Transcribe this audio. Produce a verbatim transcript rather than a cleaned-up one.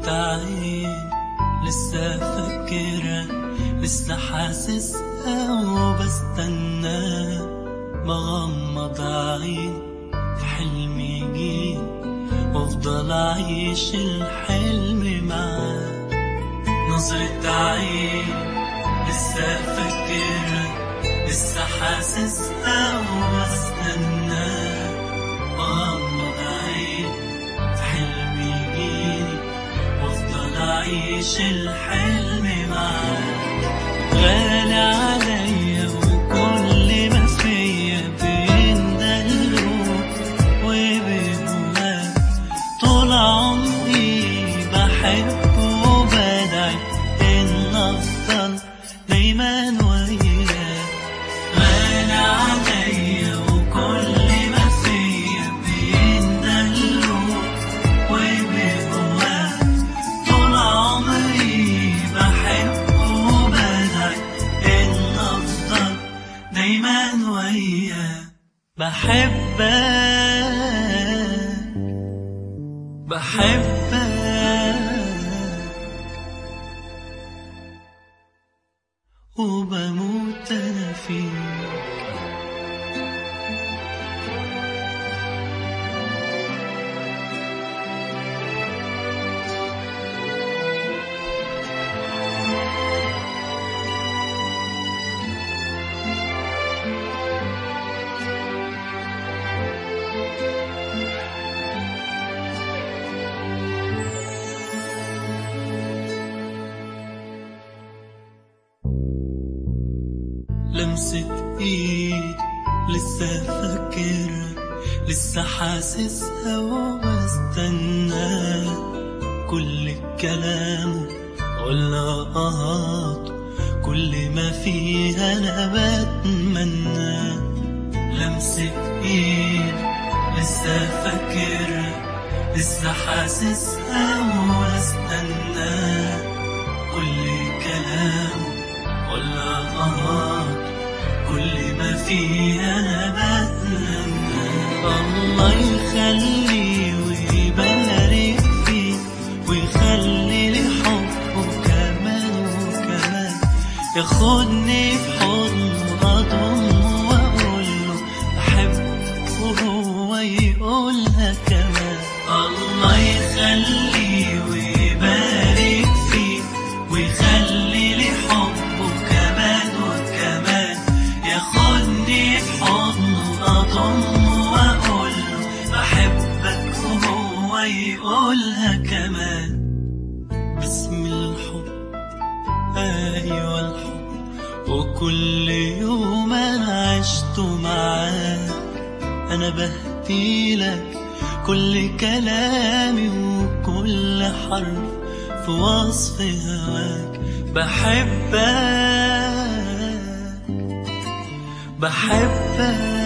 عين لسه فاكرة، لسه حاسسها وبستنى بغمض عين في حلم يجي وافضل اعيش الحلم معاه. نظرة عين لسه فاكرة، لسه حاسسها وبستنى بغمض عين في حلم يجيني وافضل اعيش الحلم معاه. غالي عليا وكل ما فيا بيندلوك وبهواك، طول عمري بحب وبدعي ان افضل دايما وياك. غالي عليا وكل ما فيا بيندلوك وبهواك، طول عمري بحب وبدعي ان افضل دايما وياك. بحبك بحبك وبموت انا فيك. لمسة ايد لسه فاكرة، لسه حاسسها وبستنى كل الكلام واللقاءات، كل ما فيها انا بتمنى. لمسة ايد لسه فاكرة، لسه حاسسها وبستنى كل كلام واللقاءات، كل ما فيها انا بتمنى. الله يخلي ويبارك فيه ويخلي لي حبه كمان وكمان، ياخدني في حضنه اضمه واقول له بحبه وهو يقولها كمان. الله يخلي ويبارك فيه ويخلي لي حبه كمان وكمان، ياخدني في حضنه اضمه واقول له بحبك وهو يقولها كمان. باسم الحب ايوه الحب، وكل يوم انا عشته معاك انا بهديلك كل كلامي وكل حرف في وصف هواك. بحبك بحبك